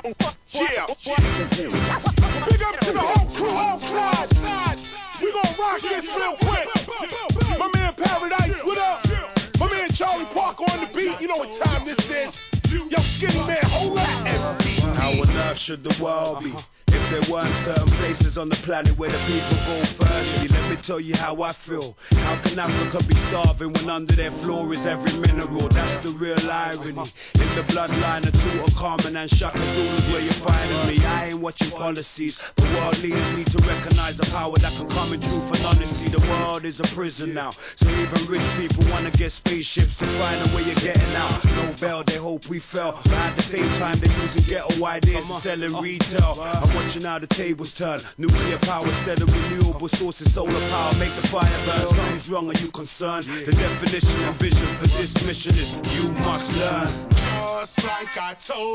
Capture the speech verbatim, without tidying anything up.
Yeah. Big up to the whole crew, all sides. We gon' rock this real quick. My man Paradise, what up? My man Charlie Parker on the beat. You know what time this is. Yo, Skinny Man, hold up. M C. How on earth should the world be if there weren't certain places on the planet where the people go thirsty? Let me tell you how I feel. How can Africa be starving when under their floor is every mineral? That's the real irony. In the bloodline of Tutankhamun and Shaka Zulu's where you're finding me. I ain't watching policies, but world leaders need to recognize the power that can come in truth and honesty. The world is a prison now, so even rich people wanna get spaceships to find a way of getting out. No bail, they hope we fell, but at the same time they're using ghetto ideas and selling retail. I'm watching how the tables turn. Nuclear power instead of renewable sources, solar power, make the fire burn. Something's wrong, are you concerned? The definition and vision for this mission is you must learn. Just like I told